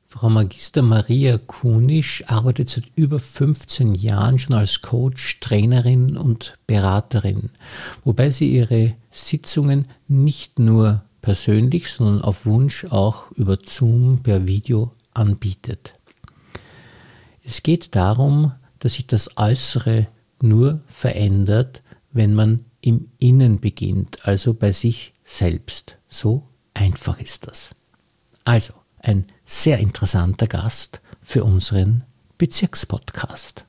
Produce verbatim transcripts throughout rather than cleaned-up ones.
Frau Magister Maria Kunisch arbeitet seit über fünfzehn Jahren schon als Coach, Trainerin und Beraterin, wobei sie ihre Sitzungen nicht nur persönlich, sondern auf Wunsch auch über Zoom per Video anbietet. Es geht darum, dass sich das Äußere nur verändert, wenn man im Innen beginnt, also bei sich selbst. So einfach ist das. Also, ein sehr interessanter Gast für unseren Bezirkspodcast.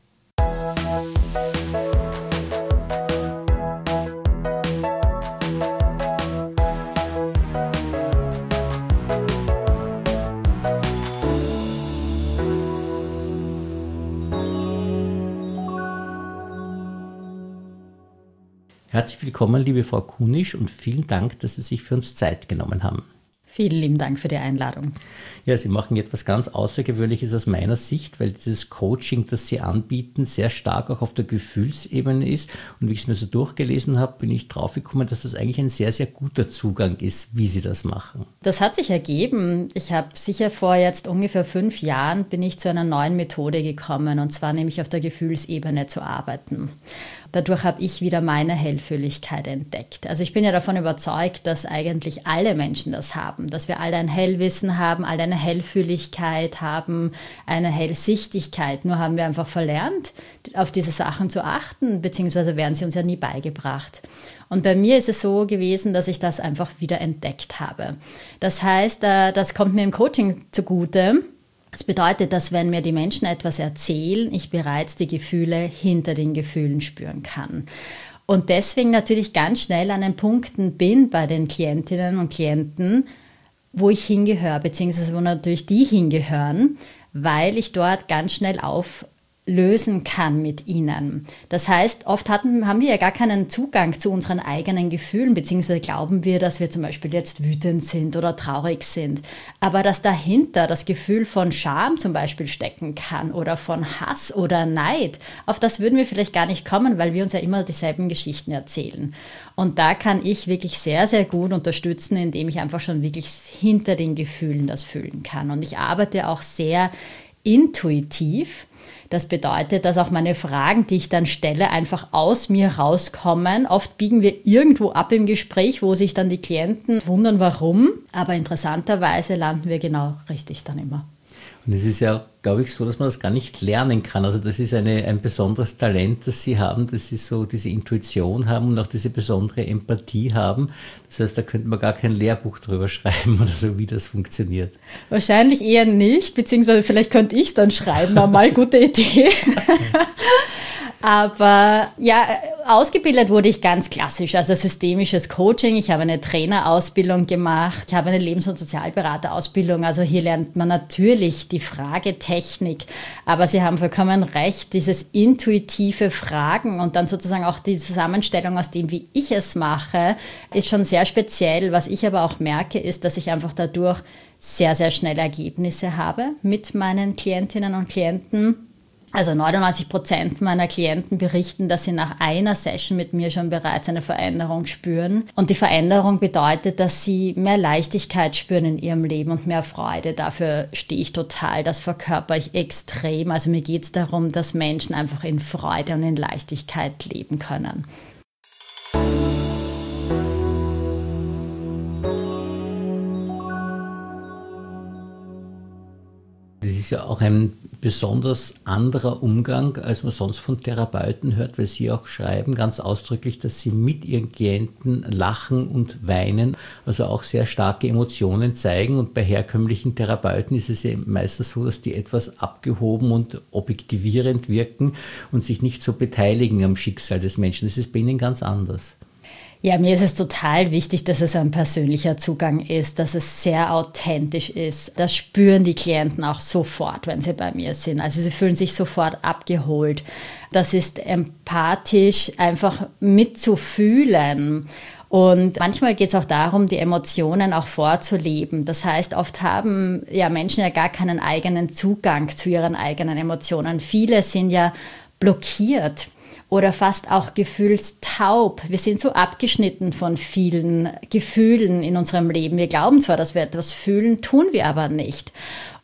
Herzlich willkommen, liebe Frau Kunisch, und vielen Dank, dass Sie sich für uns Zeit genommen haben. Vielen lieben Dank für die Einladung. Ja, Sie machen etwas ganz Außergewöhnliches aus meiner Sicht, weil dieses Coaching, das Sie anbieten, sehr stark auch auf der Gefühlsebene ist. Und wie ich es mir so durchgelesen habe, bin ich draufgekommen, dass das eigentlich ein sehr, sehr guter Zugang ist, wie Sie das machen. Das hat sich ergeben. Ich habe sicher vor jetzt ungefähr fünf Jahren bin ich zu einer neuen Methode gekommen, und zwar nämlich auf der Gefühlsebene zu arbeiten. Dadurch habe ich wieder meine Hellfühligkeit entdeckt. Also ich bin ja davon überzeugt, dass eigentlich alle Menschen das haben, dass wir alle ein Hellwissen haben, alle eine Hellfühligkeit haben, eine Hellsichtigkeit. Nur haben wir einfach verlernt, auf diese Sachen zu achten, beziehungsweise werden sie uns ja nie beigebracht. Und bei mir ist es so gewesen, dass ich das einfach wieder entdeckt habe. Das heißt, das kommt mir im Coaching zugute. Das bedeutet, dass wenn mir die Menschen etwas erzählen, ich bereits die Gefühle hinter den Gefühlen spüren kann. Und deswegen natürlich ganz schnell an den Punkten bin bei den Klientinnen und Klienten, wo ich hingehöre, beziehungsweise wo natürlich die hingehören, weil ich dort ganz schnell auflösen kann mit ihnen. Das heißt, oft hatten, haben wir ja gar keinen Zugang zu unseren eigenen Gefühlen, beziehungsweise glauben wir, dass wir zum Beispiel jetzt wütend sind oder traurig sind. Aber dass dahinter das Gefühl von Scham zum Beispiel stecken kann oder von Hass oder Neid, auf das würden wir vielleicht gar nicht kommen, weil wir uns ja immer dieselben Geschichten erzählen. Und da kann ich wirklich sehr, sehr gut unterstützen, indem ich einfach schon wirklich hinter den Gefühlen das fühlen kann. Und ich arbeite auch sehr intuitiv. Das bedeutet, dass auch meine Fragen, die ich dann stelle, einfach aus mir rauskommen. Oft biegen wir irgendwo ab im Gespräch, wo sich dann die Klienten wundern, warum. Aber interessanterweise landen wir genau richtig dann immer. Und es ist ja, glaube ich, so, dass man das gar nicht lernen kann. Also das ist eine, ein besonderes Talent, das Sie haben, dass Sie so diese Intuition haben und auch diese besondere Empathie haben. Das heißt, da könnte man gar kein Lehrbuch drüber schreiben oder so, wie das funktioniert. Wahrscheinlich eher nicht, beziehungsweise vielleicht könnte ich es dann schreiben, mal gute Idee. Aber ja, ausgebildet wurde ich ganz klassisch, also systemisches Coaching. Ich habe eine Trainerausbildung gemacht, ich habe eine Lebens- und Sozialberaterausbildung. Also hier lernt man natürlich die Fragetechnik. Aber Sie haben vollkommen recht, dieses intuitive Fragen und dann sozusagen auch die Zusammenstellung aus dem, wie ich es mache, ist schon sehr speziell. Was ich aber auch merke, ist, dass ich einfach dadurch sehr, sehr schnell Ergebnisse habe mit meinen Klientinnen und Klienten. Also neunundneunzig Prozent meiner Klienten berichten, dass sie nach einer Session mit mir schon bereits eine Veränderung spüren. Und die Veränderung bedeutet, dass sie mehr Leichtigkeit spüren in ihrem Leben und mehr Freude. Dafür stehe ich total, das verkörper ich extrem. Also mir geht es darum, dass Menschen einfach in Freude und in Leichtigkeit leben können. Das ist ja auch ein besonders anderer Umgang, als man sonst von Therapeuten hört, weil Sie auch schreiben ganz ausdrücklich, dass Sie mit Ihren Klienten lachen und weinen, also auch sehr starke Emotionen zeigen. Und bei herkömmlichen Therapeuten ist es ja meistens so, dass die etwas abgehoben und objektivierend wirken und sich nicht so beteiligen am Schicksal des Menschen. Das ist bei Ihnen ganz anders. Ja, mir ist es total wichtig, dass es ein persönlicher Zugang ist, dass es sehr authentisch ist. Das spüren die Klienten auch sofort, wenn sie bei mir sind. Also sie fühlen sich sofort abgeholt. Das ist empathisch einfach mitzufühlen. Und manchmal geht es auch darum, die Emotionen auch vorzuleben. Das heißt, oft haben ja Menschen ja gar keinen eigenen Zugang zu ihren eigenen Emotionen. Viele sind ja blockiert oder fast auch gefühlstaub. Wir sind so abgeschnitten von vielen Gefühlen in unserem Leben. Wir glauben zwar, dass wir etwas fühlen, tun wir aber nicht.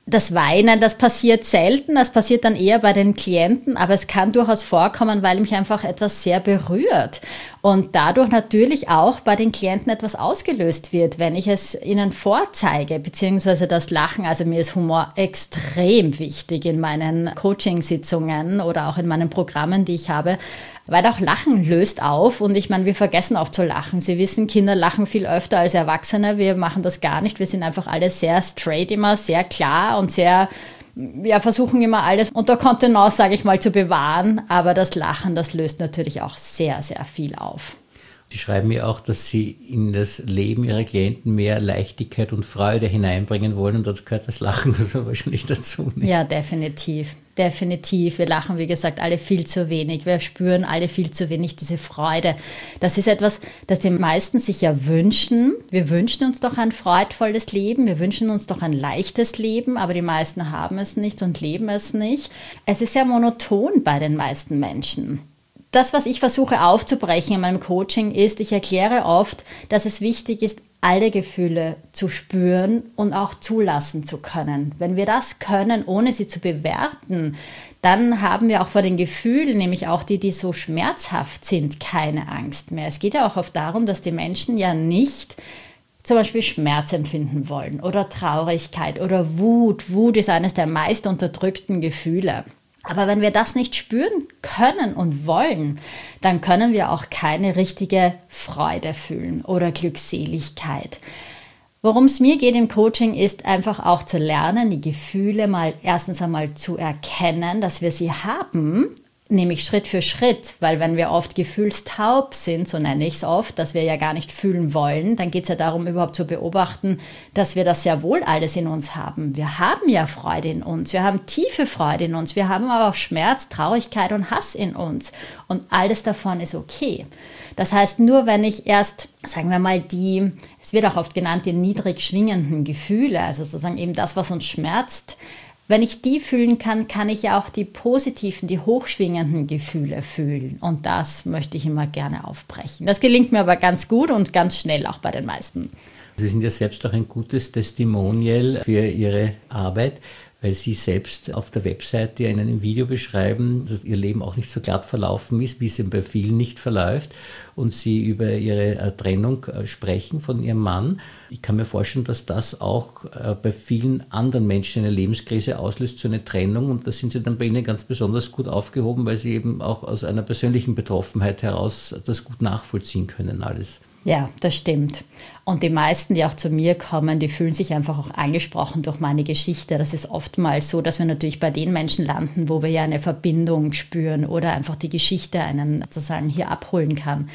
Das Weinen, das passiert selten, das passiert dann eher bei den Klienten, aber es kann durchaus vorkommen, weil mich einfach etwas sehr berührt und dadurch natürlich auch bei den Klienten etwas ausgelöst wird, wenn ich es ihnen vorzeige, beziehungsweise das Lachen. Also mir ist Humor extrem wichtig in meinen Coaching-Sitzungen oder auch in meinen Programmen, die ich habe, weil auch Lachen löst auf und ich meine, wir vergessen oft zu lachen. Sie wissen, Kinder lachen viel öfter als Erwachsene, wir machen das gar nicht, wir sind einfach alle sehr straight immer, sehr klar und sehr, ja, versuchen immer alles unter Kontenance, sage ich mal, zu bewahren, aber das Lachen, das löst natürlich auch sehr, sehr viel auf. Sie schreiben mir auch, dass Sie in das Leben Ihrer Klienten mehr Leichtigkeit und Freude hineinbringen wollen und das gehört das Lachen also wahrscheinlich dazu. Nicht? Ja, definitiv. Definitiv. Wir lachen, wie gesagt, alle viel zu wenig. Wir spüren alle viel zu wenig diese Freude. Das ist etwas, das die meisten sich ja wünschen. Wir wünschen uns doch ein freudvolles Leben. Wir wünschen uns doch ein leichtes Leben, aber die meisten haben es nicht und leben es nicht. Es ist ja monoton bei den meisten Menschen. Das, was ich versuche aufzubrechen in meinem Coaching, ist, ich erkläre oft, dass es wichtig ist, alle Gefühle zu spüren und auch zulassen zu können. Wenn wir das können, ohne sie zu bewerten, dann haben wir auch vor den Gefühlen, nämlich auch die, die so schmerzhaft sind, keine Angst mehr. Es geht ja auch oft darum, dass die Menschen ja nicht zum Beispiel Schmerz empfinden wollen oder Traurigkeit oder Wut. Wut ist eines der meist unterdrückten Gefühle. Aber wenn wir das nicht spüren können und wollen, dann können wir auch keine richtige Freude fühlen oder Glückseligkeit. Worum es mir geht im Coaching, ist einfach auch zu lernen, die Gefühle mal erstens einmal zu erkennen, dass wir sie haben, nämlich Schritt für Schritt, weil wenn wir oft gefühlstaub sind, so nenne ich es oft, dass wir ja gar nicht fühlen wollen, dann geht es ja darum, überhaupt zu beobachten, dass wir das sehr wohl alles in uns haben. Wir haben ja Freude in uns, wir haben tiefe Freude in uns, wir haben aber auch Schmerz, Traurigkeit und Hass in uns und alles davon ist okay. Das heißt, nur wenn ich erst, sagen wir mal, die, es wird auch oft genannt, die niedrig schwingenden Gefühle, also sozusagen eben das, was uns schmerzt, wenn ich die fühlen kann, kann ich ja auch die positiven, die hochschwingenden Gefühle fühlen. Und das möchte ich immer gerne aufbrechen. Das gelingt mir aber ganz gut und ganz schnell auch bei den meisten. Sie sind ja selbst auch ein gutes Testimonial für Ihre Arbeit, weil Sie selbst auf der Webseite in einem Video beschreiben, dass Ihr Leben auch nicht so glatt verlaufen ist, wie es bei vielen nicht verläuft und Sie über Ihre Trennung sprechen von Ihrem Mann. Ich kann mir vorstellen, dass das auch bei vielen anderen Menschen eine Lebenskrise auslöst, so eine Trennung, und da sind Sie dann bei Ihnen ganz besonders gut aufgehoben, weil Sie eben auch aus einer persönlichen Betroffenheit heraus das gut nachvollziehen können alles. Ja, das stimmt. Und die meisten, die auch zu mir kommen, die fühlen sich einfach auch angesprochen durch meine Geschichte. Das ist oftmals so, dass wir natürlich bei den Menschen landen, wo wir ja eine Verbindung spüren oder einfach die Geschichte einen sozusagen hier abholen kann.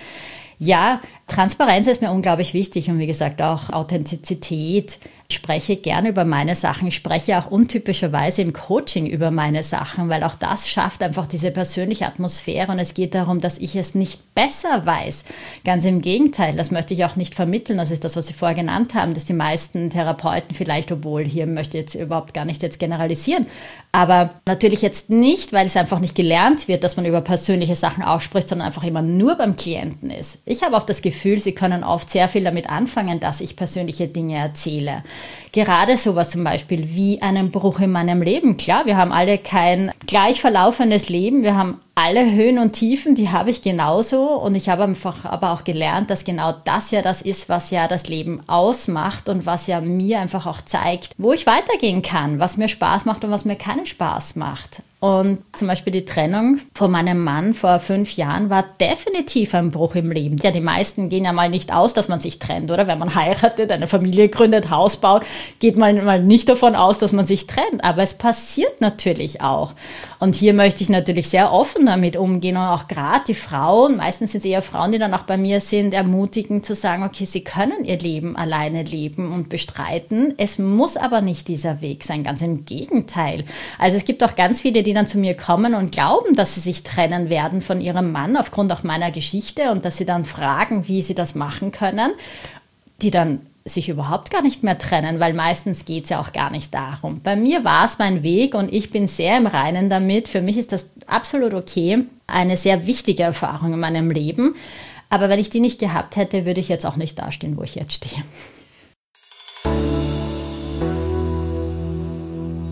Ja, Transparenz ist mir unglaublich wichtig und wie gesagt auch Authentizität. Ich spreche gerne über meine Sachen. Ich spreche auch untypischerweise im Coaching über meine Sachen, weil auch das schafft einfach diese persönliche Atmosphäre und es geht darum, dass ich es nicht besser weiß. Ganz im Gegenteil, das möchte ich auch nicht vermitteln. Das ist das, was Sie vorher genannt haben, dass die meisten Therapeuten vielleicht, obwohl hier möchte ich jetzt überhaupt gar nicht jetzt generalisieren, aber natürlich jetzt nicht, weil es einfach nicht gelernt wird, dass man über persönliche Sachen ausspricht, sondern einfach immer nur beim Klienten ist. Ich habe oft das Gefühl, Sie können oft sehr viel damit anfangen, dass ich persönliche Dinge erzähle. Gerade sowas zum Beispiel wie einen Bruch in meinem Leben. Klar, wir haben alle kein gleich verlaufendes Leben, wir haben alle Höhen und Tiefen, die habe ich genauso und ich habe einfach aber auch gelernt, dass genau das ja das ist, was ja das Leben ausmacht und was ja mir einfach auch zeigt, wo ich weitergehen kann, was mir Spaß macht und was mir keinen Spaß macht. Und zum Beispiel die Trennung von meinem Mann vor fünf Jahren war definitiv ein Bruch im Leben. Ja, die meisten gehen ja mal nicht aus, dass man sich trennt, oder? Wenn man heiratet, eine Familie gründet, Haus baut, geht man mal nicht davon aus, dass man sich trennt. Aber es passiert natürlich auch. Und hier möchte ich natürlich sehr offen damit umgehen und auch gerade die Frauen, meistens sind es eher Frauen, die dann auch bei mir sind, ermutigen zu sagen, okay, sie können ihr Leben alleine leben und bestreiten. Es muss aber nicht dieser Weg sein, ganz im Gegenteil. Also es gibt auch ganz viele, die dann zu mir kommen und glauben, dass sie sich trennen werden von ihrem Mann aufgrund auch meiner Geschichte und dass sie dann fragen, wie sie das machen können, die dann sich überhaupt gar nicht mehr trennen, weil meistens geht es ja auch gar nicht darum. Bei mir war es mein Weg und ich bin sehr im Reinen damit. Für mich ist das absolut okay, eine sehr wichtige Erfahrung in meinem Leben. Aber wenn ich die nicht gehabt hätte, würde ich jetzt auch nicht dastehen, wo ich jetzt stehe.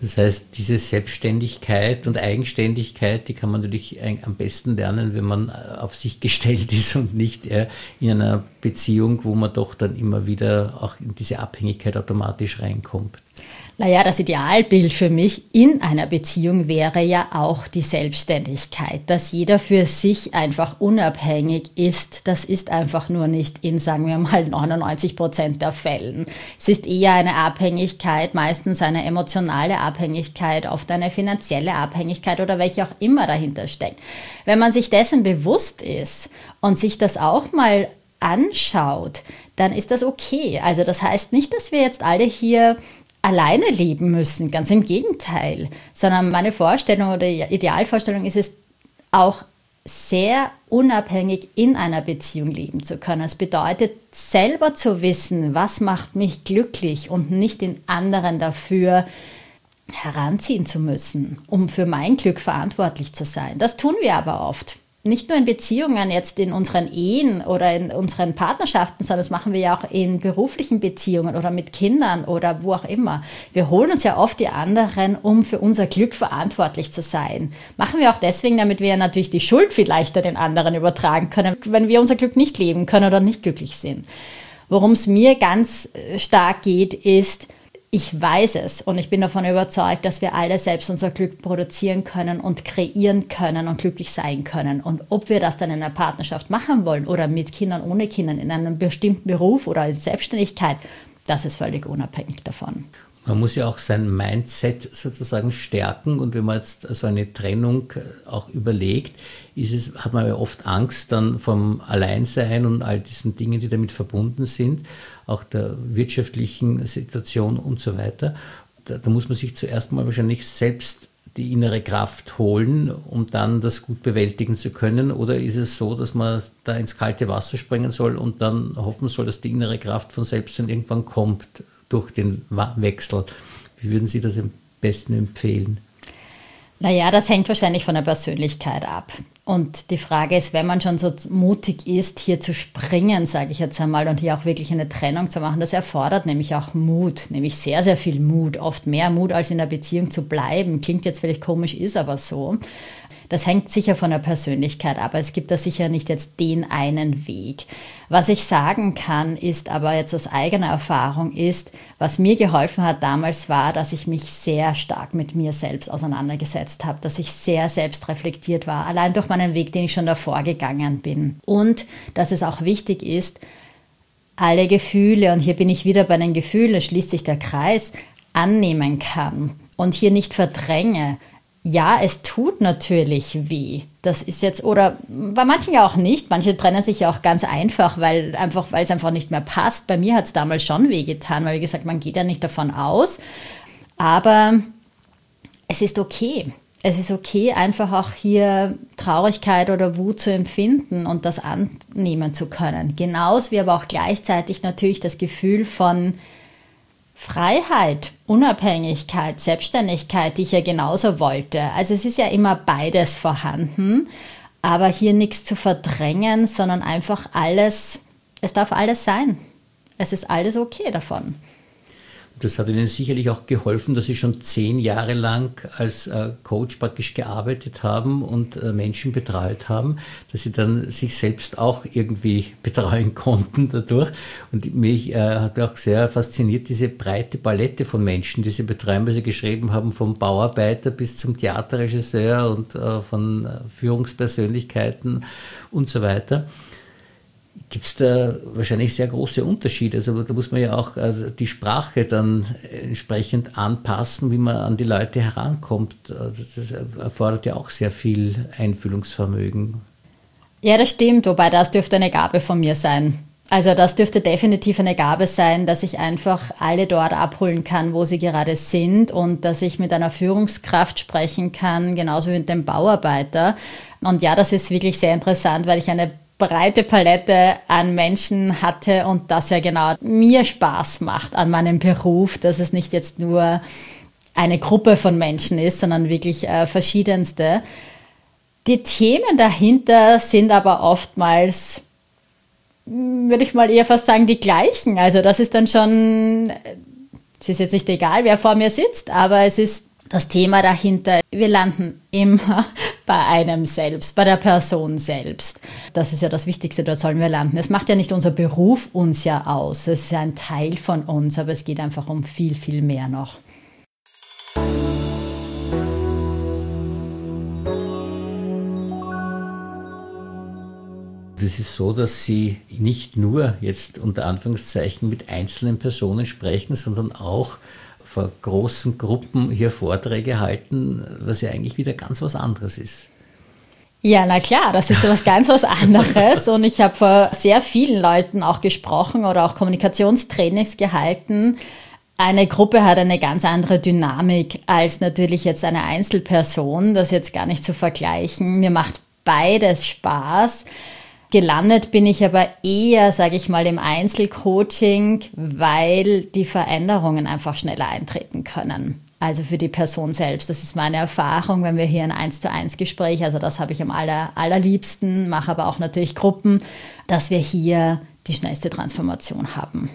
Das heißt, diese Selbstständigkeit und Eigenständigkeit, die kann man natürlich am besten lernen, wenn man auf sich gestellt ist und nicht in einer Beziehung, wo man doch dann immer wieder auch in diese Abhängigkeit automatisch reinkommt. Naja, das Idealbild für mich in einer Beziehung wäre ja auch die Selbstständigkeit, dass jeder für sich einfach unabhängig ist. Das ist einfach nur nicht in, sagen wir mal, neunundneunzig Prozent der Fällen. Es ist eher eine Abhängigkeit, meistens eine emotionale Abhängigkeit, oft eine finanzielle Abhängigkeit oder welche auch immer dahinter steckt. Wenn man sich dessen bewusst ist und sich das auch mal anschaut, dann ist das okay. Also das heißt nicht, dass wir jetzt alle hier alleine leben müssen, ganz im Gegenteil, sondern meine Vorstellung oder Idealvorstellung ist es, auch sehr unabhängig in einer Beziehung leben zu können. Es bedeutet, selber zu wissen, was macht mich glücklich und nicht den anderen dafür heranziehen zu müssen, um für mein Glück verantwortlich zu sein. Das tun wir aber oft. Nicht nur in Beziehungen, jetzt in unseren Ehen oder in unseren Partnerschaften, sondern das machen wir ja auch in beruflichen Beziehungen oder mit Kindern oder wo auch immer. Wir holen uns ja oft die anderen, um für unser Glück verantwortlich zu sein. Machen wir auch deswegen, damit wir ja natürlich die Schuld viel leichter den anderen übertragen können, wenn wir unser Glück nicht leben können oder nicht glücklich sind. Worum es mir ganz stark geht, ist, ich weiß es und ich bin davon überzeugt, dass wir alle selbst unser Glück produzieren können und kreieren können und glücklich sein können. Und ob wir das dann in einer Partnerschaft machen wollen oder mit Kindern, ohne Kindern, in einem bestimmten Beruf oder in Selbstständigkeit, das ist völlig unabhängig davon. Man muss ja auch sein Mindset sozusagen stärken und wenn man jetzt so eine Trennung auch überlegt, ist es, hat man ja oft Angst dann vom Alleinsein und all diesen Dingen, die damit verbunden sind, auch der wirtschaftlichen Situation und so weiter. Da, da muss man sich zuerst mal wahrscheinlich selbst die innere Kraft holen, um dann das gut bewältigen zu können? Oder ist es so, dass man da ins kalte Wasser springen soll und dann hoffen soll, dass die innere Kraft von selbst dann irgendwann kommt durch den Wechsel? Wie würden Sie das am besten empfehlen? Naja, das hängt wahrscheinlich von der Persönlichkeit ab. Und die Frage ist, wenn man schon so mutig ist, hier zu springen, sage ich jetzt einmal, und hier auch wirklich eine Trennung zu machen, das erfordert nämlich auch Mut, nämlich sehr, sehr viel Mut, oft mehr Mut, als in der Beziehung zu bleiben. Klingt jetzt vielleicht komisch, ist aber so. Das hängt sicher von der Persönlichkeit ab, aber es gibt da sicher nicht jetzt den einen Weg. Was ich sagen kann, ist aber jetzt aus eigener Erfahrung ist, was mir geholfen hat damals war, dass ich mich sehr stark mit mir selbst auseinandergesetzt habe, dass ich sehr selbstreflektiert war, allein durch meinen Weg, den ich schon davor gegangen bin. Und dass es auch wichtig ist, alle Gefühle, und hier bin ich wieder bei den Gefühlen, schließt sich der Kreis, annehmen kann und hier nicht verdränge. Ja, es tut natürlich weh. Das ist jetzt, oder bei manchen ja auch nicht. Manche trennen sich ja auch ganz einfach, weil einfach, weil es einfach nicht mehr passt. Bei mir hat es damals schon wehgetan, weil wie gesagt, man geht ja nicht davon aus. Aber es ist okay. Es ist okay, einfach auch hier Traurigkeit oder Wut zu empfinden und das annehmen zu können. Genauso wie aber auch gleichzeitig natürlich das Gefühl von Freiheit, Unabhängigkeit, Selbstständigkeit, die ich ja genauso wollte. Also es ist ja immer beides vorhanden, aber hier nichts zu verdrängen, sondern einfach alles, es darf alles sein. Es ist alles okay davon. Das hat Ihnen sicherlich auch geholfen, dass Sie schon zehn Jahre lang als äh, Coach praktisch gearbeitet haben und äh, Menschen betreut haben, dass Sie dann sich selbst auch irgendwie betreuen konnten dadurch. Und mich äh, hat auch sehr fasziniert, diese breite Palette von Menschen, die Sie betreuen, weil Sie geschrieben haben, vom Bauarbeiter bis zum Theaterregisseur und äh, von äh, Führungspersönlichkeiten und so weiter. Gibt es da wahrscheinlich sehr große Unterschiede. Also da muss man ja auch also die Sprache dann entsprechend anpassen, wie man an die Leute herankommt. Also das erfordert ja auch sehr viel Einfühlungsvermögen. Ja, das stimmt, wobei das dürfte eine Gabe von mir sein. Also das dürfte definitiv eine Gabe sein, dass ich einfach alle dort abholen kann, wo sie gerade sind und dass ich mit einer Führungskraft sprechen kann, genauso wie mit dem Bauarbeiter. Und ja, das ist wirklich sehr interessant, weil ich eine breite Palette an Menschen hatte und das ja genau mir Spaß macht an meinem Beruf, dass es nicht jetzt nur eine Gruppe von Menschen ist, sondern wirklich äh, verschiedenste. Die Themen dahinter sind aber oftmals, würde ich mal eher fast sagen, die gleichen. Also das ist dann schon, es ist jetzt nicht egal, wer vor mir sitzt, aber es ist das Thema dahinter, wir landen immer bei einem selbst, bei der Person selbst. Das ist ja das Wichtigste, dort sollen wir landen. Es macht ja nicht unser Beruf uns ja aus, es ist ja ein Teil von uns, aber es geht einfach um viel, viel mehr noch. Es ist so, dass Sie nicht nur jetzt unter Anführungszeichen mit einzelnen Personen sprechen, sondern auch vor großen Gruppen hier Vorträge halten, was ja eigentlich wieder ganz was anderes ist. Ja, na klar, das ist was ganz was anderes und ich habe vor sehr vielen Leuten auch gesprochen oder auch Kommunikationstrainings gehalten. Eine Gruppe hat eine ganz andere Dynamik als natürlich jetzt eine Einzelperson, das jetzt gar nicht zu vergleichen. Mir macht beides Spaß. Gelandet bin ich aber eher, sage ich mal, im Einzelcoaching, weil die Veränderungen einfach schneller eintreten können. Also für die Person selbst. Das ist meine Erfahrung, wenn wir hier ein eins zu eins Gespräch, also das habe ich am aller, allerliebsten, mache aber auch natürlich Gruppen, dass wir hier die schnellste Transformation haben.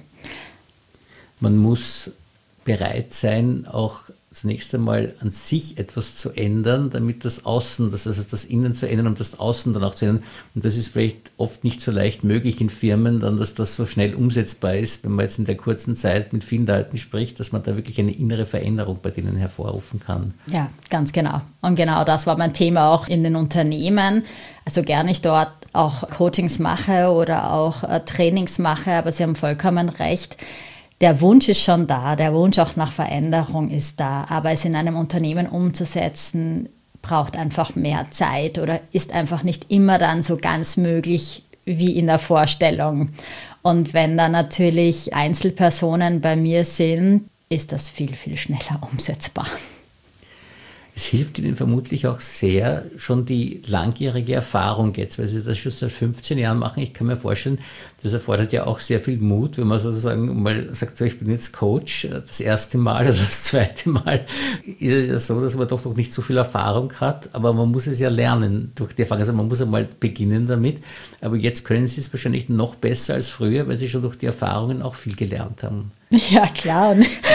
Man muss bereit sein, auch zunächst einmal an sich etwas zu ändern, damit das Außen, das heißt das Innen zu ändern, um das Außen dann auch zu ändern. Und das ist vielleicht oft nicht so leicht möglich in Firmen, dann, dass das so schnell umsetzbar ist, wenn man jetzt in der kurzen Zeit mit vielen Leuten spricht, dass man da wirklich eine innere Veränderung bei denen hervorrufen kann. Ja, ganz genau. Und genau das war mein Thema auch in den Unternehmen. Also gerne ich dort auch Coachings mache oder auch äh, Trainings mache, aber Sie haben vollkommen recht. Der Wunsch ist schon da, der Wunsch auch nach Veränderung ist da, aber es in einem Unternehmen umzusetzen, braucht einfach mehr Zeit oder ist einfach nicht immer dann so ganz möglich wie in der Vorstellung. Und wenn da natürlich Einzelpersonen bei mir sind, ist das viel, viel schneller umsetzbar. Es hilft Ihnen vermutlich auch sehr schon die langjährige Erfahrung jetzt, weil Sie das schon seit fünfzehn Jahren machen. Ich kann mir vorstellen, das erfordert ja auch sehr viel Mut, wenn man sozusagen mal sagt, so, ich bin jetzt Coach, das erste Mal oder das zweite Mal ist es ja so, dass man doch noch nicht so viel Erfahrung hat, aber man muss es ja lernen durch die Erfahrung. Also man muss einmal beginnen damit, aber jetzt können Sie es wahrscheinlich noch besser als früher, weil Sie schon durch die Erfahrungen auch viel gelernt haben. Ja, klar.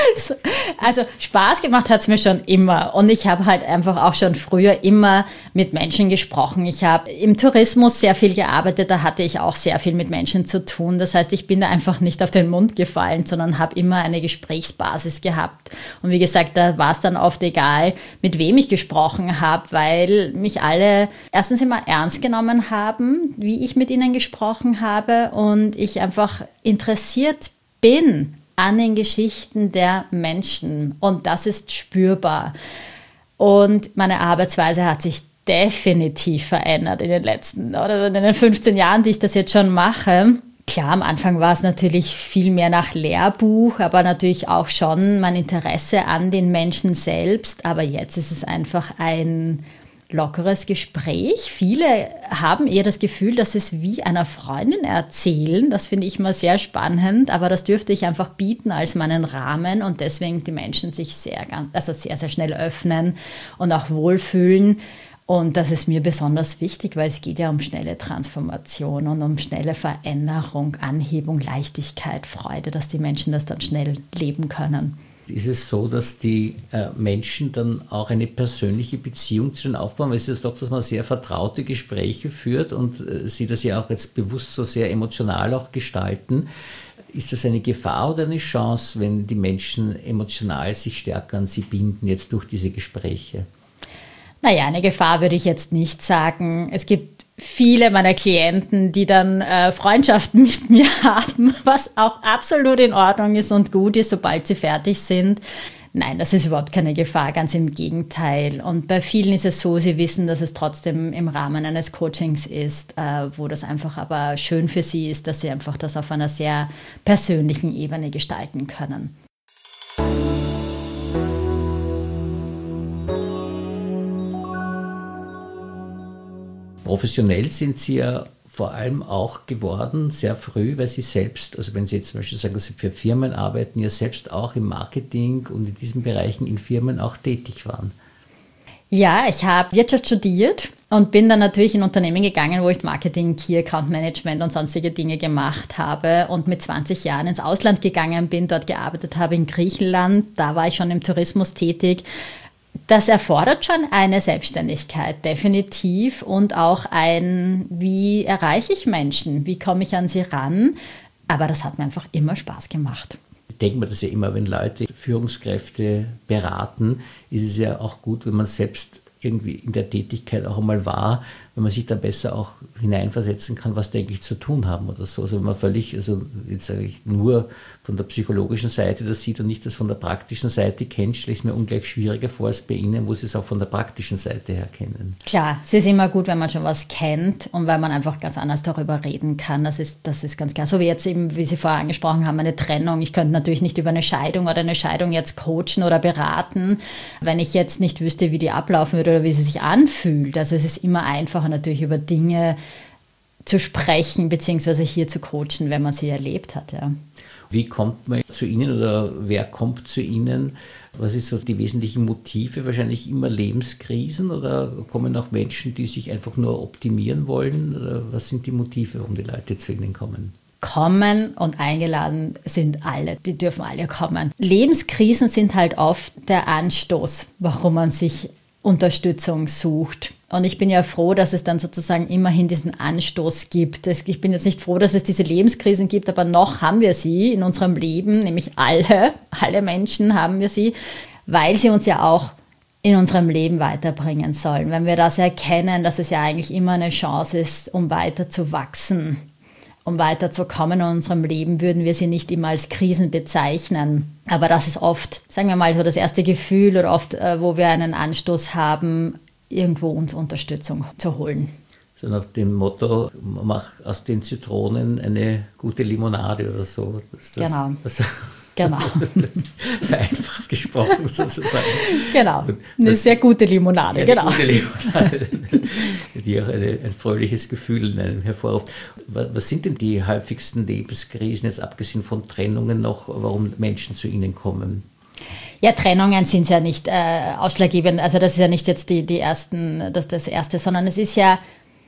Also Spaß gemacht hat es mir schon immer und ich habe halt einfach auch schon früher immer mit Menschen gesprochen. Ich habe im Tourismus sehr viel gearbeitet, da hatte ich auch sehr viel mit Menschen zu tun. Das heißt, ich bin da einfach nicht auf den Mund gefallen, sondern habe immer eine Gesprächsbasis gehabt. Und wie gesagt, da war es dann oft egal, mit wem ich gesprochen habe, weil mich alle erstens immer ernst genommen haben, wie ich mit ihnen gesprochen habe und ich einfach interessiert bin an den Geschichten der Menschen und das ist spürbar. Und meine Arbeitsweise hat sich definitiv verändert in den letzten oder in den fünfzehn Jahren, die ich das jetzt schon mache. Klar, am Anfang war es natürlich viel mehr nach Lehrbuch, aber natürlich auch schon mein Interesse an den Menschen selbst. Aber jetzt ist es einfach ein lockeres Gespräch. Viele haben eher das Gefühl, dass es wie einer Freundin erzählen. Das finde ich immer sehr spannend, aber das dürfte ich einfach bieten als meinen Rahmen und deswegen die Menschen sich sehr, also sehr, sehr schnell öffnen und auch wohlfühlen. Und das ist mir besonders wichtig, weil es geht ja um schnelle Transformation und um schnelle Veränderung, Anhebung, Leichtigkeit, Freude, dass die Menschen das dann schnell leben können. Ist es so, dass die äh, Menschen dann auch eine persönliche Beziehung zu ihnen aufbauen? Weil es ist doch, dass man sehr vertraute Gespräche führt und äh, sie das ja auch jetzt bewusst so sehr emotional auch gestalten. Ist das eine Gefahr oder eine Chance, wenn die Menschen emotional sich stärker an sie binden, jetzt durch diese Gespräche? Naja, eine Gefahr würde ich jetzt nicht sagen. Es gibt viele meiner Klienten, die dann äh, Freundschaften mit mir haben, was auch absolut in Ordnung ist und gut ist, sobald sie fertig sind. Nein, das ist überhaupt keine Gefahr, ganz im Gegenteil. Und bei vielen ist es so, sie wissen, dass es trotzdem im Rahmen eines Coachings ist, äh, wo das einfach aber schön für sie ist, dass sie einfach das auf einer sehr persönlichen Ebene gestalten können. Professionell sind Sie ja vor allem auch geworden, sehr früh, weil Sie selbst, also wenn Sie jetzt zum Beispiel sagen, dass Sie für Firmen arbeiten, ja selbst auch im Marketing und in diesen Bereichen in Firmen auch tätig waren. Ja, ich habe Wirtschaft studiert und bin dann natürlich in Unternehmen gegangen, wo ich Marketing, Key Account Management und sonstige Dinge gemacht habe und mit zwanzig Jahren ins Ausland gegangen bin, dort gearbeitet habe in Griechenland, da war ich schon im Tourismus tätig. Das erfordert schon eine Selbstständigkeit, definitiv. Und auch ein, wie erreiche ich Menschen? Wie komme ich an sie ran? Aber das hat mir einfach immer Spaß gemacht. Ich denke mir das ja immer, wenn Leute Führungskräfte beraten, ist es ja auch gut, wenn man selbst irgendwie in der Tätigkeit auch einmal war, wenn man sich dann besser auch hineinversetzen kann, was denke ich zu tun haben oder so. Also wenn man völlig, also jetzt sage ich nur von der psychologischen Seite das sieht und nicht das von der praktischen Seite kennt, stelle ich es mir ungleich schwieriger vor als bei Ihnen, wo Sie es auch von der praktischen Seite her kennen. Klar, es ist immer gut, wenn man schon was kennt und weil man einfach ganz anders darüber reden kann. Das ist, das ist ganz klar. So wie jetzt eben, wie Sie vorher angesprochen haben, eine Trennung. Ich könnte natürlich nicht über eine Scheidung oder eine Scheidung jetzt coachen oder beraten, wenn ich jetzt nicht wüsste, wie die ablaufen würde oder wie sie sich anfühlt. Also es ist immer einfacher natürlich über Dinge zu sprechen, beziehungsweise hier zu coachen, wenn man sie erlebt hat. Ja. Wie kommt man zu Ihnen oder wer kommt zu Ihnen? Was ist so die wesentlichen Motive? Wahrscheinlich immer Lebenskrisen oder kommen auch Menschen, die sich einfach nur optimieren wollen? Oder was sind die Motive, warum die Leute zu Ihnen kommen? Kommen und eingeladen sind alle, die dürfen alle kommen. Lebenskrisen sind halt oft der Anstoß, warum man sich Unterstützung sucht. Und ich bin ja froh, dass es dann sozusagen immerhin diesen Anstoß gibt. Ich bin jetzt nicht froh, dass es diese Lebenskrisen gibt, aber noch haben wir sie in unserem Leben, nämlich alle, alle Menschen haben wir sie, weil sie uns ja auch in unserem Leben weiterbringen sollen. Wenn wir das erkennen, dass es ja eigentlich immer eine Chance ist, um weiter zu wachsen, um weiterzukommen in unserem Leben, würden wir sie nicht immer als Krisen bezeichnen. Aber das ist oft, sagen wir mal so, das erste Gefühl oder oft, wo wir einen Anstoß haben, irgendwo uns Unterstützung zu holen. So nach dem Motto, mach aus den Zitronen eine gute Limonade oder so. Das, das, genau. Das, genau. Vereinfacht gesprochen sozusagen. Genau, eine das, sehr gute Limonade. Eine genau. gute Limonade, die auch eine, ein fröhliches Gefühl in einem hervorruft. Was sind denn die häufigsten Lebenskrisen, jetzt abgesehen von Trennungen noch, warum Menschen zu Ihnen kommen? Ja, Trennungen sind ja nicht äh, ausschlaggebend, also das ist ja nicht jetzt die, die ersten, das, das Erste, sondern es ist ja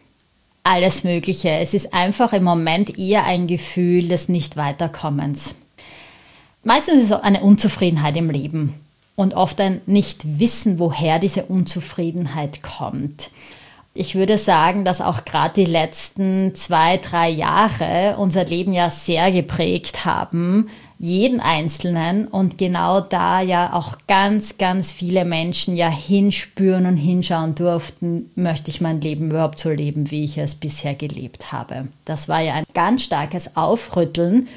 alles Mögliche. Es ist einfach im Moment eher ein Gefühl des Nicht-Weiterkommens. Meistens ist es eine Unzufriedenheit im Leben und oft ein Nicht-Wissen, woher diese Unzufriedenheit kommt. Ich würde sagen, dass auch gerade die letzten zwei, drei Jahre unser Leben ja sehr geprägt haben, jeden Einzelnen, und genau da ja auch ganz, ganz viele Menschen ja hinspüren und hinschauen durften, möchte ich mein Leben überhaupt so leben, wie ich es bisher gelebt habe. Das war ja ein ganz starkes Aufrütteln,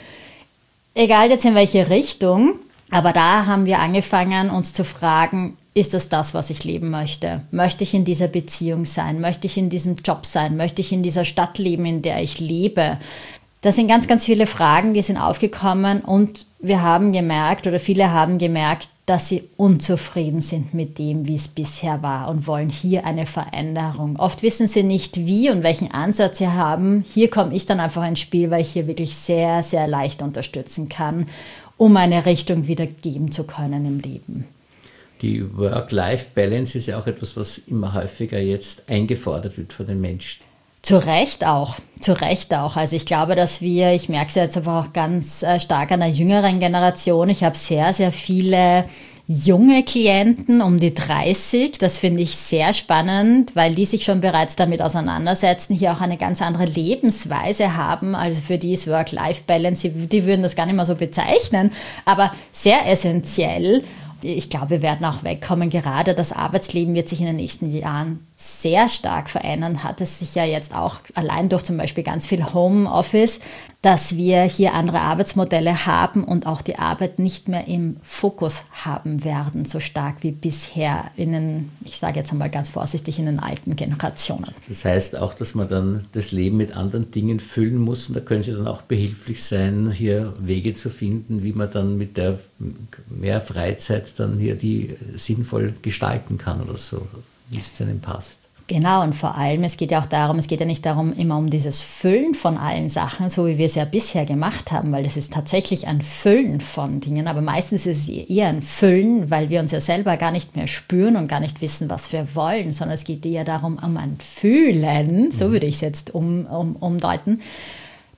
egal jetzt in welche Richtung, aber da haben wir angefangen, uns zu fragen, ist das das, was ich leben möchte? Möchte ich in dieser Beziehung sein? Möchte ich in diesem Job sein? Möchte ich in dieser Stadt leben, in der ich lebe? Das sind ganz, ganz viele Fragen, die sind aufgekommen, und wir haben gemerkt, oder viele haben gemerkt, dass sie unzufrieden sind mit dem, wie es bisher war, und wollen hier eine Veränderung. Oft wissen sie nicht, wie und welchen Ansatz sie haben. Hier komme ich dann einfach ins Spiel, weil ich hier wirklich sehr, sehr leicht unterstützen kann, um eine Richtung wieder geben zu können im Leben. Die Work-Life-Balance ist ja auch etwas, was immer häufiger jetzt eingefordert wird von den Menschen. Zu Recht auch, zu Recht auch. Also ich glaube, dass wir, ich merke es jetzt einfach auch ganz stark an der jüngeren Generation, ich habe sehr, sehr viele junge Klienten um die dreißig, das finde ich sehr spannend, weil die sich schon bereits damit auseinandersetzen, hier auch eine ganz andere Lebensweise haben, also für die ist Work-Life-Balance, die würden das gar nicht mehr so bezeichnen, aber sehr essentiell. Ich glaube, wir werden auch wegkommen. Gerade das Arbeitsleben wird sich in den nächsten Jahren sehr stark verändern. Hat es sich ja jetzt auch allein durch zum Beispiel ganz viel Homeoffice, dass wir hier andere Arbeitsmodelle haben und auch die Arbeit nicht mehr im Fokus haben werden, so stark wie bisher in den, ich sage jetzt einmal ganz vorsichtig, in den alten Generationen. Das heißt auch, dass man dann das Leben mit anderen Dingen füllen muss, und da können Sie dann auch behilflich sein, hier Wege zu finden, wie man dann mit der mehr Freizeit dann hier die sinnvoll gestalten kann oder so, wie es zu einem passt. Genau, und vor allem, es geht ja auch darum, es geht ja nicht darum, immer um dieses Füllen von allen Sachen, so wie wir es ja bisher gemacht haben, weil es ist tatsächlich ein Füllen von Dingen, aber meistens ist es eher ein Füllen, weil wir uns ja selber gar nicht mehr spüren und gar nicht wissen, was wir wollen, sondern es geht eher darum, um ein Fühlen, so würde ich es jetzt um, um, umdeuten,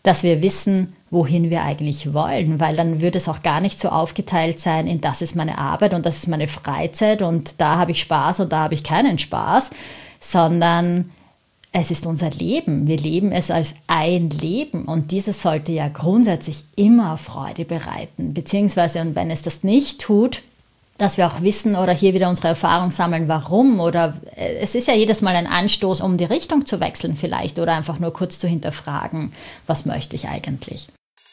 dass wir wissen, wohin wir eigentlich wollen, weil dann würde es auch gar nicht so aufgeteilt sein in das ist meine Arbeit und das ist meine Freizeit und da habe ich Spaß und da habe ich keinen Spaß, sondern es ist unser Leben. Wir leben es als ein Leben und dieses sollte ja grundsätzlich immer Freude bereiten, beziehungsweise und wenn es das nicht tut, dass wir auch wissen oder hier wieder unsere Erfahrung sammeln, warum oder es ist ja jedes Mal ein Anstoß, um die Richtung zu wechseln vielleicht oder einfach nur kurz zu hinterfragen, was möchte ich eigentlich?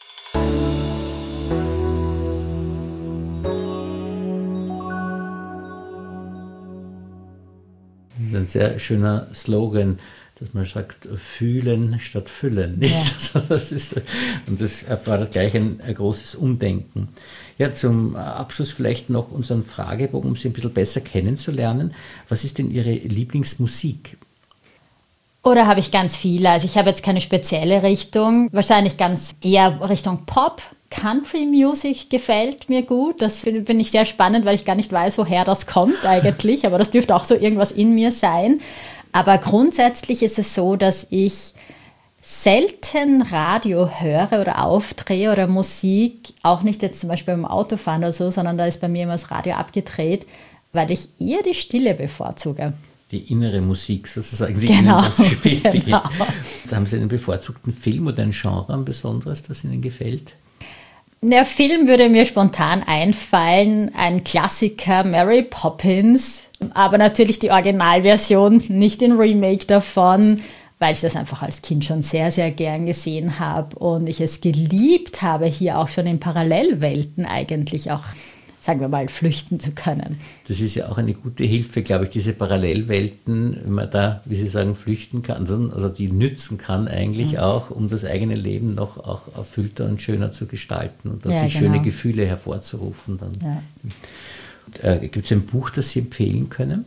Ein sehr schöner Slogan, dass man sagt, fühlen statt füllen. Nicht? Ja. Also das ist, und das erfordert gleich ein, ein großes Umdenken. Ja, zum Abschluss vielleicht noch unseren Fragebogen, um Sie ein bisschen besser kennenzulernen. Was ist denn Ihre Lieblingsmusik? Oder habe ich ganz viele? Also ich habe jetzt keine spezielle Richtung. Wahrscheinlich ganz eher Richtung Pop. Country Music gefällt mir gut. Das finde ich sehr spannend, weil ich gar nicht weiß, woher das kommt eigentlich. Aber das dürfte auch so irgendwas in mir sein. Aber grundsätzlich ist es so, dass ich selten Radio höre oder aufdrehe oder Musik, auch nicht jetzt zum Beispiel beim Autofahren oder so, sondern da ist bei mir immer das Radio abgedreht, weil ich eher die Stille bevorzuge. Die innere Musik sozusagen, die genau, Ihnen das Spiel genau. beginnt. Da haben Sie einen bevorzugten Film oder ein Genre, ein besonderes, das Ihnen gefällt? Der Film würde mir spontan einfallen, ein Klassiker, Mary Poppins, aber natürlich die Originalversion, nicht den Remake davon, weil ich das einfach als Kind schon sehr, sehr gern gesehen habe und ich es geliebt habe, hier auch schon in Parallelwelten eigentlich auch, sagen wir mal, flüchten zu können. Das ist ja auch eine gute Hilfe, glaube ich, diese Parallelwelten, wenn man da, wie Sie sagen, flüchten kann, also die nützen kann eigentlich mhm. auch, um das eigene Leben noch auch erfüllter und schöner zu gestalten und ja, sich genau. schöne Gefühle hervorzurufen. Dann. Ja. Äh, gibt es ein Buch, das Sie empfehlen können?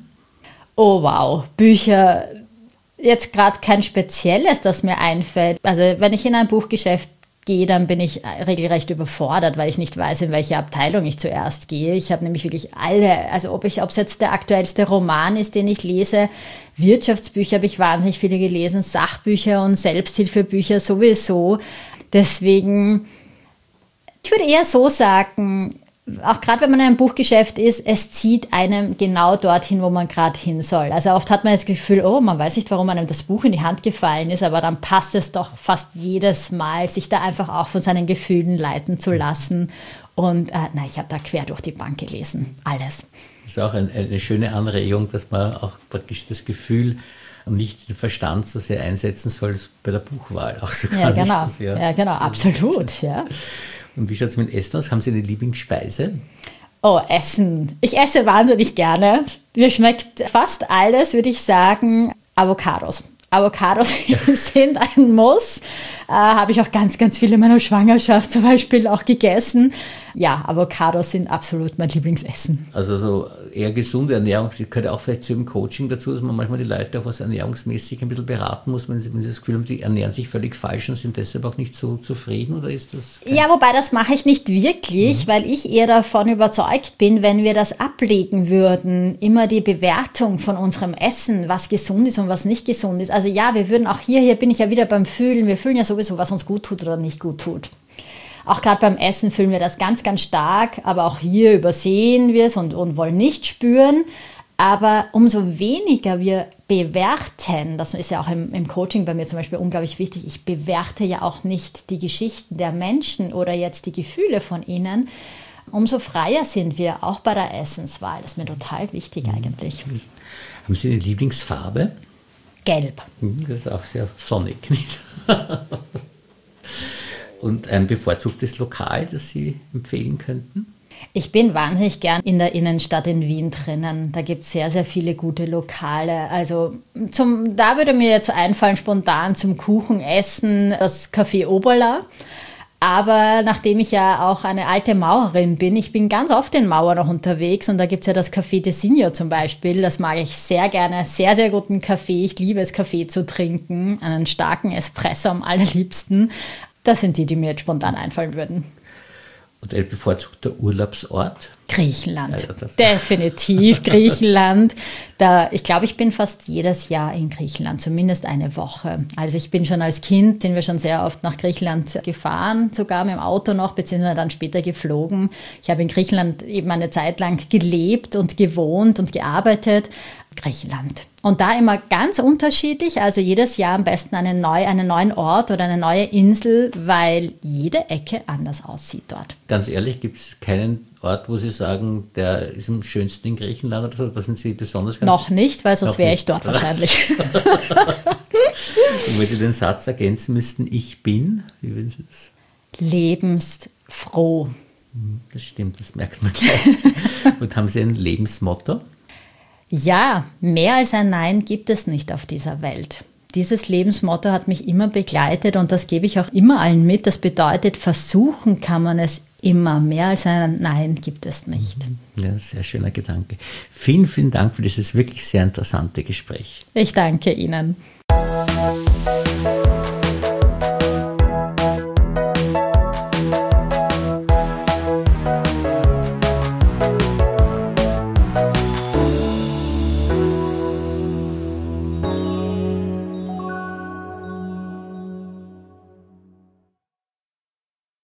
Oh wow, Bücher, jetzt gerade kein spezielles, das mir einfällt. Also wenn ich in ein Buchgeschäft gehe, dann bin ich regelrecht überfordert, weil ich nicht weiß, in welche Abteilung ich zuerst gehe. Ich habe nämlich wirklich alle, also ob ich, ob es jetzt der aktuellste Roman ist, den ich lese, Wirtschaftsbücher habe ich wahnsinnig viele gelesen, Sachbücher und Selbsthilfebücher sowieso. Deswegen, ich würde eher so sagen, auch gerade wenn man in einem Buchgeschäft ist, es zieht einem genau dorthin, wo man gerade hin soll. Also oft hat man das Gefühl, oh, man weiß nicht, warum einem das Buch in die Hand gefallen ist, aber dann passt es doch fast jedes Mal, sich da einfach auch von seinen Gefühlen leiten zu lassen. Und äh, na, ich habe da quer durch die Bank gelesen, alles. Das ist auch ein, eine schöne Anregung, dass man auch praktisch das Gefühl und nicht den Verstand so sehr einsetzen soll bei der Buchwahl. Auch so ja, genau. Das, ja. ja, genau, absolut, ja. Und wie schaut es mit Essen aus? Haben Sie eine Lieblingsspeise? Oh, Essen. Ich esse wahnsinnig gerne. Mir schmeckt fast alles, würde ich sagen, Avocados. Avocados sind ein Muss. Äh, habe ich auch ganz, ganz viele in meiner Schwangerschaft zum Beispiel auch gegessen. Ja, Avocados sind absolut mein Lieblingsessen. Also so eher gesunde Ernährung, das gehört auch vielleicht zu einem Coaching dazu, dass man manchmal die Leute auch was ernährungsmäßig ein bisschen beraten muss, wenn sie, wenn sie das Gefühl haben, die ernähren sich völlig falsch und sind deshalb auch nicht so zufrieden, oder ist das? Ja, wobei das mache ich nicht wirklich, mhm. weil ich eher davon überzeugt bin, wenn wir das ablegen würden, immer die Bewertung von unserem Essen, was gesund ist und was nicht gesund ist. Also ja, wir würden auch hier, hier bin ich ja wieder beim Fühlen, wir fühlen ja sowieso, was uns gut tut oder nicht gut tut. Auch gerade beim Essen fühlen wir das ganz, ganz stark, aber auch hier übersehen wir es und, und wollen nicht spüren. Aber umso weniger wir bewerten, das ist ja auch im, im Coaching bei mir zum Beispiel unglaublich wichtig, ich bewerte ja auch nicht die Geschichten der Menschen oder jetzt die Gefühle von ihnen, umso freier sind wir auch bei der Essenswahl. Das ist mir total wichtig eigentlich. Haben Sie eine Lieblingsfarbe? Gelb. Das ist auch sehr sonnig, nicht? Und ein bevorzugtes Lokal, das Sie empfehlen könnten? Ich bin wahnsinnig gern in der Innenstadt in Wien drinnen. Da gibt es sehr, sehr viele gute Lokale. Also zum, da würde mir jetzt einfallen, spontan zum Kuchenessen, das Café Oberla. Aber nachdem ich ja auch eine alte Maurerin bin, ich bin ganz oft in Mauer noch unterwegs und da gibt es ja das Café de Signo zum Beispiel. Das mag ich sehr gerne, sehr, sehr guten Kaffee. Ich liebe es, Kaffee zu trinken, einen starken Espresso am allerliebsten. Das sind die, die mir jetzt spontan einfallen würden. Und ein bevorzugter Urlaubsort? Griechenland, Ja, das- definitiv Griechenland. Da, ich glaube, ich bin fast jedes Jahr in Griechenland, zumindest eine Woche. Also ich bin schon als Kind, sind wir schon sehr oft nach Griechenland gefahren, sogar mit dem Auto noch, beziehungsweise dann später geflogen. Ich habe in Griechenland eben eine Zeit lang gelebt und gewohnt und gearbeitet. Griechenland. Und da immer ganz unterschiedlich, also jedes Jahr am besten einen, neu, einen neuen Ort oder eine neue Insel, weil jede Ecke anders aussieht dort. Ganz ehrlich, gibt es keinen Ort, wo Sie sagen, der ist am schönsten in Griechenland oder so? Da sind Sie besonders ganz... Noch nicht, weil sonst Noch wäre ich nicht. dort wahrscheinlich. Und wenn Sie den Satz ergänzen müssten, ich bin, wie würden Sie das? Lebensfroh. Das stimmt, das merkt man gleich. Und haben Sie ein Lebensmotto? Ja, mehr als ein Nein gibt es nicht auf dieser Welt. Dieses Lebensmotto hat mich immer begleitet und das gebe ich auch immer allen mit. Das bedeutet, versuchen kann man es immer. Mehr als ein Nein gibt es nicht. Ja, sehr schöner Gedanke. Vielen, vielen Dank für dieses wirklich sehr interessante Gespräch. Ich danke Ihnen.